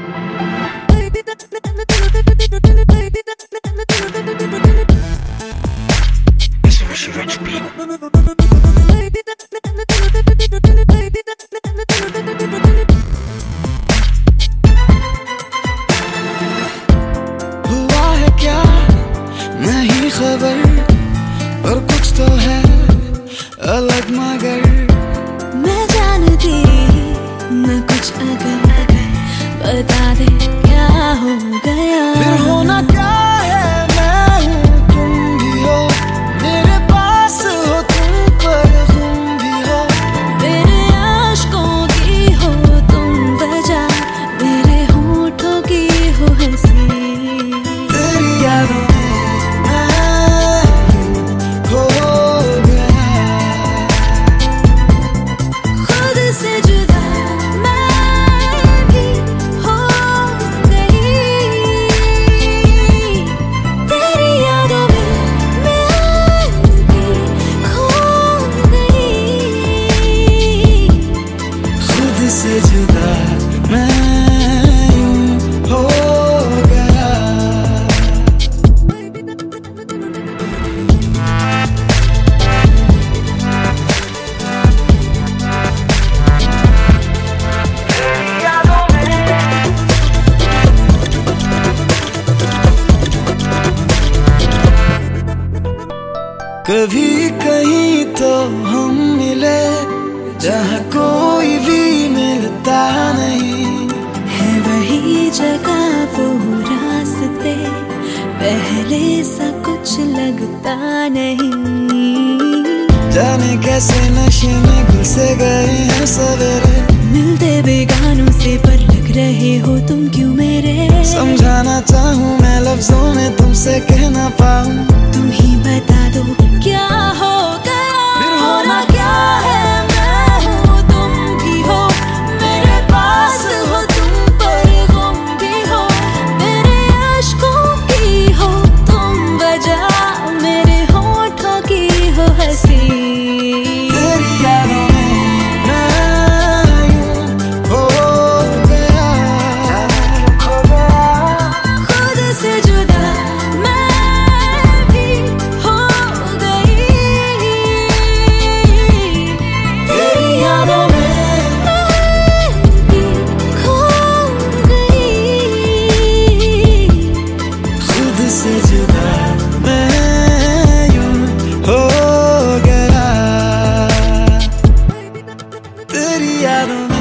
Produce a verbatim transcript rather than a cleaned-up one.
हुआ है क्या नहीं खबर, पर कुछ तो है अलग, मगर मैं जानती मैं कुछ अगर बता दे क्या हो गया। फिर होना क्या है, मैं हूँ तुम भी हो, मेरे पास हो तुम पर तुम भी हो, मेरे आशिकों की हो तुम वजह, मेरे होठों की हो हंसी। तेरी यादों में मैं हो गया, खुद से जुदा मैं भी हो गई। तेरी यादों में मैं भी खो गई। खुद से जुदा मैं हो गया। कभी कहीं तो हम मिले जहाँ कोई भी मिलता नहीं, है वही जगह वो रास्ते, पहले सा कुछ लगता नहीं। जाने कैसे नशे में घुसे गए हैं सवेरे, मिलते बेगानों से पर लग रहे हो तुम क्यों मेरे। समझाना चाहूँ मैं लफ्जों में तुमसे कह ना पाऊँ, तुम ही बता दो क्या हो गया। फिर होना क्या है, मैं हूँ तुम भी हो, मेरे पास हो तुम पर गुम भी हो, मेरे अश्कों की हो तुम वजह, मेरे होठों की हो हंसी। तेरी यादों में मैं यूं हो गया, खुद से जुदा मैं भी हो गई। तेरी यादों में मैं भी खो गई। खुद से जुदा मैं यूं हो गया। तेरी यादों में